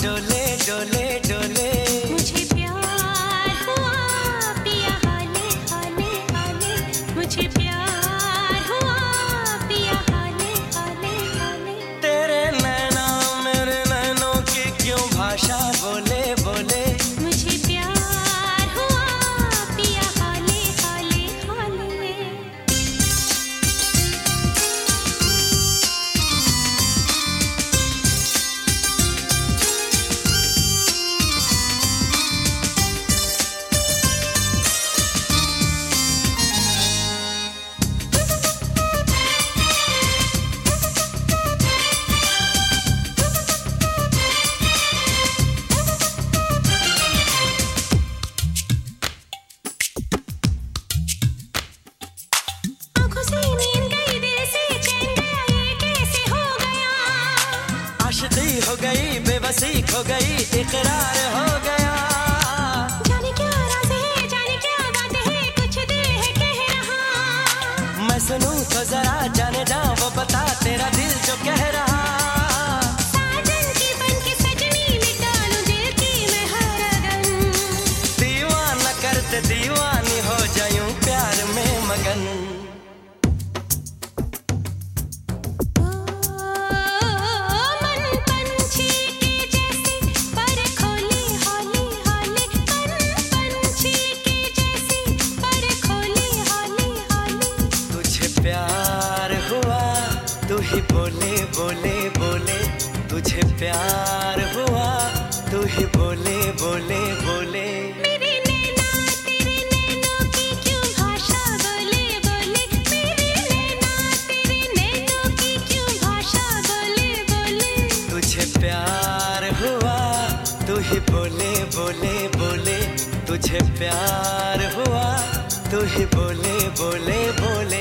डोले डोले डोले। मुझे प्यार हुआ पिया हाले हाले हाले, मुझे प्यार हुआ पिया हाले हाले हाले। तेरे नैना मेरे नैनों की क्यों भाषा बोले बोले। मुझे प्यार हुआ पिया हाले हाले हाले। आँखों से नींद गई, दिल से चैन गया, ये कैसे हो गया। आशिकी हो गई, बेबसी खो गई, इकरार हो गया। जाने क्या राज है, जाने क्या बात है, कुछ दिल है कह रहा। मैं सुनूं तो जरा जाने जा वो बता तेरा दिल जो कह रहा। साजन की बनके सजनी मिटा लूं दिल की मैं हर अगन। दीवाना करते दीवानी हो जायूं प्यार में मगन। मन पंछी के जैसे पर खोले हाले हाले, मन पंछी के जैसे पर खोले हाले हाले। तुझे प्यार हुआ तू ही बोले बोले बोले। तुझे प्यार हुआ तू ही बोले बोले बोले। मेरे नैना तेरे नैनों की क्यों भाषा बोले बोले। मेरे नैना तेरे नैनों की क्यों भाषा बोले बोले। तुझे प्यार हुआ तू ही बोले बोले बोले। तुझे प्यार हुआ तू ही बोले बोले बोले।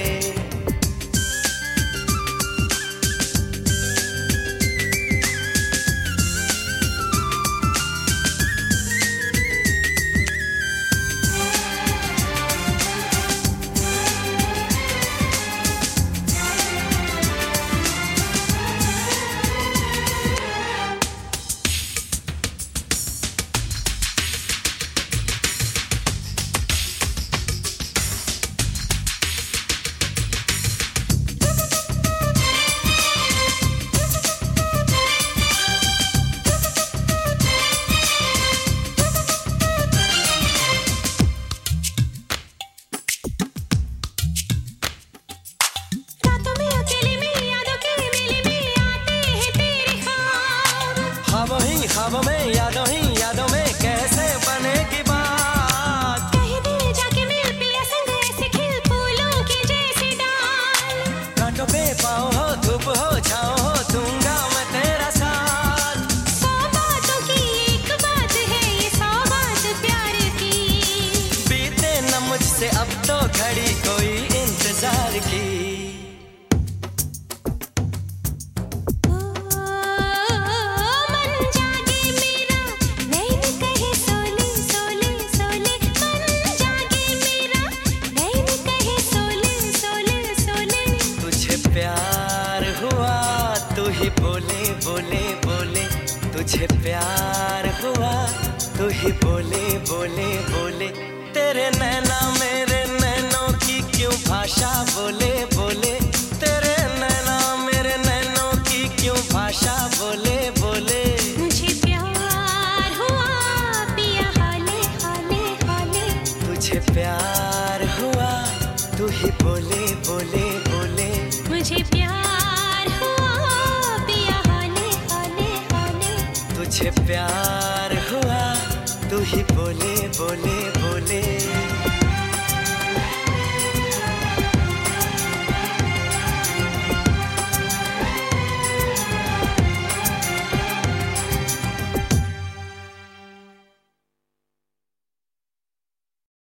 रातों में अकेले में यादों के मेले में आते हैं तेरे ख्वाब। ख्वाबों में यादों में कैसे बनेगी बात। कहीं दिल जाके मिल पिया संग ऐसे खिल फूलों के जैसे डाल। कांटों पे पाँव हो धूप हो छाँव हो दूंगा मैं तेरा साथ। 100 बातों की एक बात है ये 100 बात प्यार की। बीते न मुझसे अब तो घड़ी कोई इंतजार की। मन जागे मेरा नैन कहे सोले सोले सोले। मन जागे मेरा नैन कहे सोले सोले सोले। तुझे प्यार हुआ तू ही बोले बोले बोले। तुझे प्यार हुआ तू ही बोले बोले बोले। तेरे नैना मेरे नैनों की क्यों भाषा बोले बोले। तेरे नैना मेरे नैनों की क्यों भाषा बोले बोले। मुझे प्यार हुआ पिया हाले हाले हाले। तुझे प्यार हुआ तू ही बोले बोले बोले। मुझे प्यार हुआ पिया हाले हाले हाले। तुझे प्यार हुआ तू ही बोले बोले बोले।